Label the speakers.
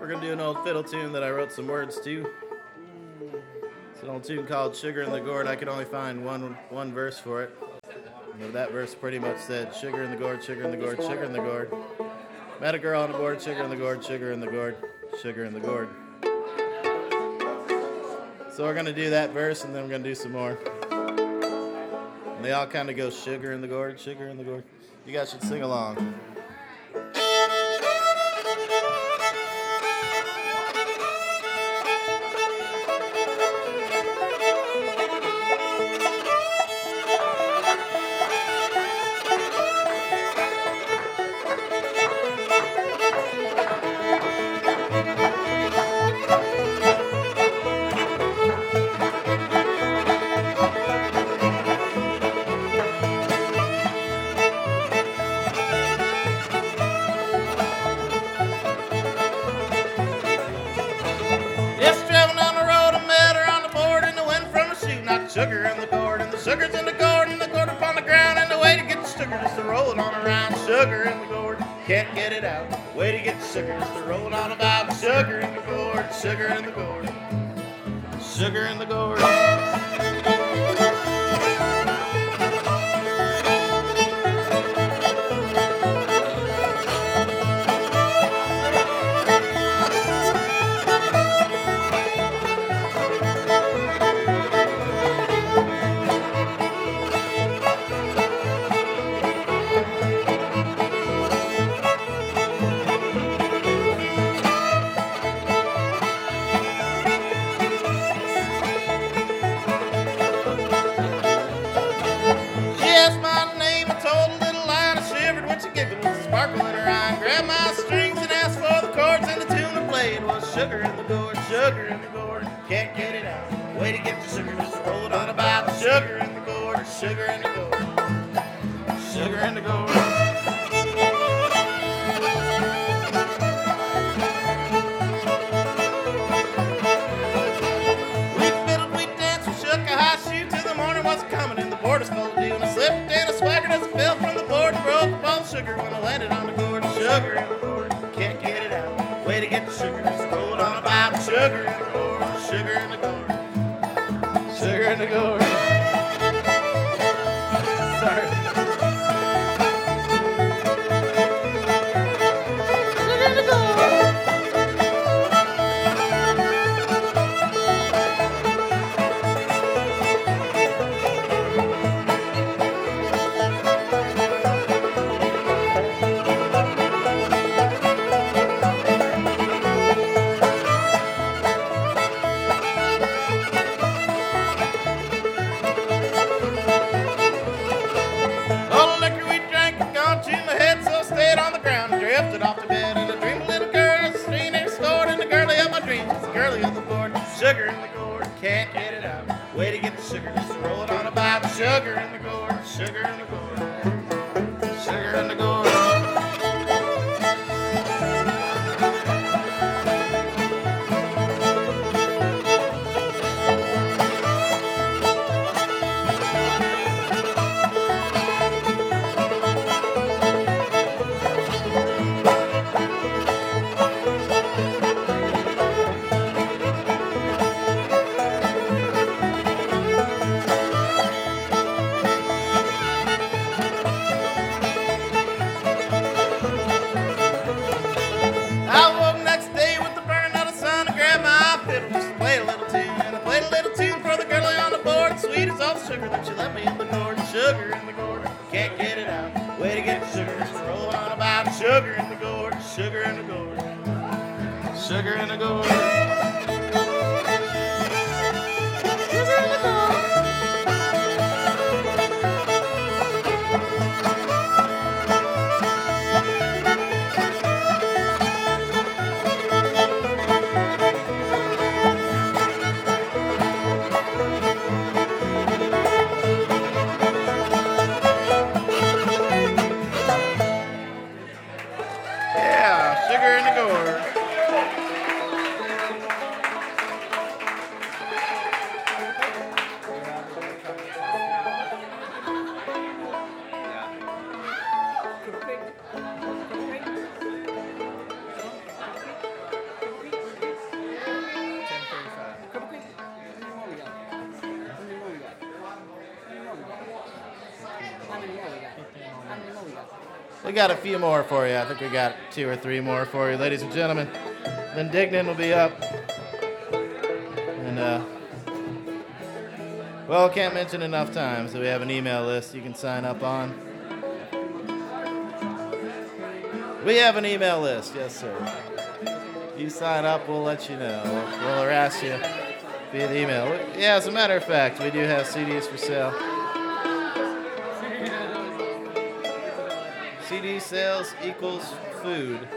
Speaker 1: We're going to do an old fiddle tune that I wrote some words to. It's an old tune called Sugar in the Gourd. I could only find one verse for it. But that verse pretty much said, sugar in the gourd, sugar in the gourd, sugar in the gourd. Met a girl on the board, sugar in the gourd, sugar in the gourd, sugar in the gourd. So we're going to do that verse, and then we're going to do some more. And they all kind of go sugar in the gourd, sugar in the gourd. You guys should sing along. Sugar in the gourd, and the sugar's in the gourd, and the gourd upon the ground, and the way to get the sugar is to roll it on around. Sugar in the gourd, can't get it out. Way to get the sugar is to roll it on about. Sugar in the gourd, sugar in the gourd, sugar in the gourd. Sugar in the gourd, sugar in the gourd, can't get it out. Way to get the sugar, just roll it on about. Sugar in the gourd, sugar in the gourd, sugar in the gourd. We fiddled, we danced, we shook a high shoe till the morning was coming, and the board was full of dew, and I slipped and I swaggered as I fell from the board and broke the ball of sugar when I landed on the gourd. Sugar in the gourd, can't get it out. Way to get the sugar, just roll it on about. Sugar in the gourd, sugar in the gourd, sugar in the gourd. Sorry. Sugar in the gourd. Drifted off to bed and I dreamed a little girl sitting next door, and the girlie of my dreams is the girlie on the board. Sugar in the gourd, can't get it out. Way to get the sugar, just roll it on about. Sugar in the gourd, sugar in the gourd, sugar in the gourd. Sugar that you left me in the gourd, sugar in the gourd, can't get it out. Way to get the sugar, just roll on about. Sugar in the gourd, sugar in the gourd, sugar in the gourd, sugar in the gourd. Sugar in the gourd. We got a few more for you. I think we got 2 or 3 more for you, ladies and gentlemen. Then Dignan will be up. And, well, can't mention enough times that we have an email list you can sign up on. We have an email list, yes, sir. You sign up, we'll let you know. We'll harass you via the email. Yeah, as a matter of fact, we do have CDs for sale. CD sales equals food.